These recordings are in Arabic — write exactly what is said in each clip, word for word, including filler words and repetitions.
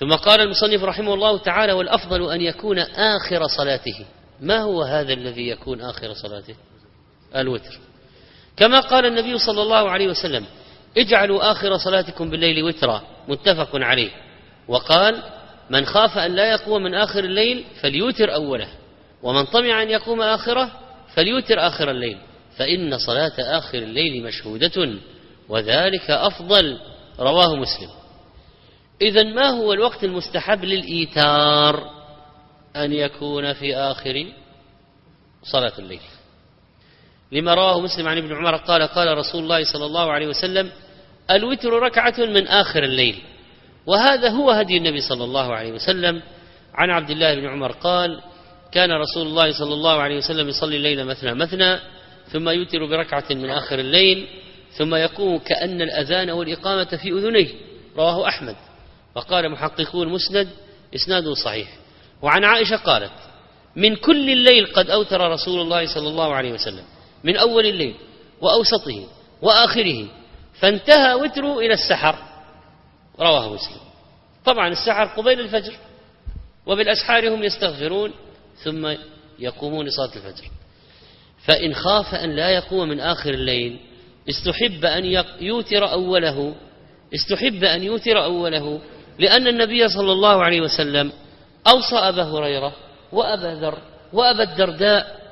ثم قال المصنف رحمه الله تعالى: والأفضل أن يكون آخر صلاته. ما هو هذا الذي يكون آخر صلاته؟ الوتر، كما قال النبي صلى الله عليه وسلم: اجعلوا آخر صلاتكم بالليل وترا، متفق عليه. وقال: من خاف أن لا يقوم من آخر الليل فليوتر أوله، ومن طمع أن يقوم آخره فليوتر آخر الليل، فإن صلاة آخر الليل مشهودة وذلك أفضل. رواه مسلم. إذن ما هو الوقت المستحب للإيتار؟ أن يكون في آخر صلاة الليل، لما رواه مسلم عن ابن عمر قال: قال رسول الله صلى الله عليه وسلم: الوتر ركعة من آخر الليل. وهذا هو هدي النبي صلى الله عليه وسلم. عن عبد الله بن عمر قال: كان رسول الله صلى الله عليه وسلم يصلي الليل مثنى مثنى، ثم يوتر بركعة من آخر الليل، ثم يقوم كأن الأذان والإقامة في أذنيه. رواه أحمد. وقال محققون مسند إسناده صحيح. وعن عائشة قالت: من كل الليل قد أوتر رسول الله صلى الله عليه وسلم، من أول الليل وأوسطه وآخره، فانتهى وتره إلى السحر. رواه مسلم. طبعا السحر قبيل الفجر، وبالأسحار هم يستغفرون ثم يقومون لصلاة الفجر. فإن خاف أن لا يقوم من آخر الليل استحب أن يوتر أوله استحب أن يوتر أوله لأن النبي صلى الله عليه وسلم أوصى أبا هريرة وأبا ذر وأبا الدرداء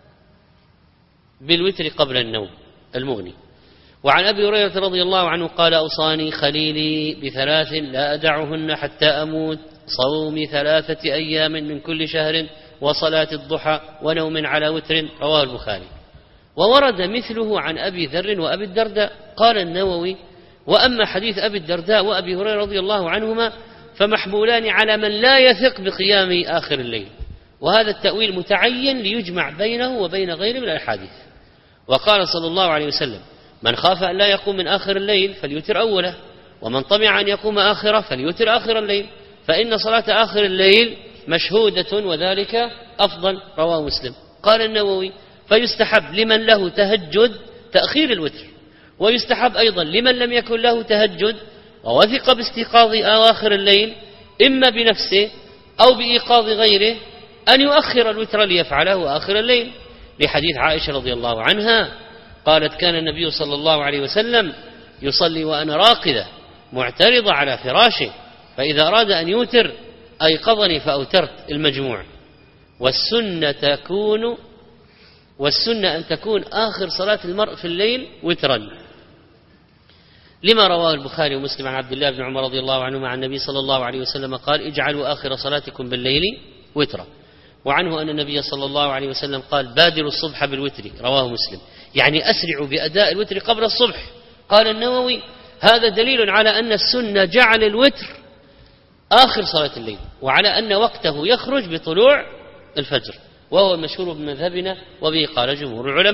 بالوتر قبل النوم المغني. وعن أبي هريرة رضي الله عنه قال: أوصاني خليلي بثلاث لا أدعهن حتى أموت: صوم ثلاثة أيام من كل شهر، وصلاة الضحى، ونوم على وتر. رواه البخاري. وورد مثله عن أبي ذر وأبي الدرداء. قال النووي: وأما حديث أبي الدرداء وأبي هريرة رضي الله عنهما فمحمولان على من لا يثق بقيام آخر الليل، وهذا التأويل متعين ليجمع بينه وبين غيره من الأحاديث. وقال صلى الله عليه وسلم: من خاف أن لا يقوم من آخر الليل فليوتر أوله، ومن طمع أن يقوم آخره فليوتر آخر الليل، فإن صلاة آخر الليل مشهودة وذلك أفضل. رواه مسلم. قال النووي: فيستحب لمن له تهجد تأخير الوتر، ويستحب أيضا لمن لم يكن له تهجد ووثق باستيقاظ أواخر الليل إما بنفسه أو بإيقاظ غيره أن يؤخر الوتر ليفعله آخر الليل، لحديث عائشة رضي الله عنها قالت: كان النبي صلى الله عليه وسلم يصلي وأنا راقدة معترضة على فراشه، فإذا أراد أن يوتر أيقظني فأوترت المجموع. والسنة تكون والسنة أن تكون آخر صلاة المرء في الليل وترا، لما رواه البخاري ومسلم عن عبد الله بن عمر رضي الله عنهما عن النبي صلى الله عليه وسلم قال: اجعلوا آخر صلاتكم بالليل وترا. وعنه أن النبي صلى الله عليه وسلم قال: بادروا الصبح بالوتر. رواه مسلم، يعني أسرعوا بأداء الوتر قبل الصبح. قال النووي: هذا دليل على أن السنة جعل الوتر آخر صلاة الليل، وعلى أن وقته يخرج بطلوع الفجر، وهو المشهور بمذهبنا، وبه قال جمهور العلماء.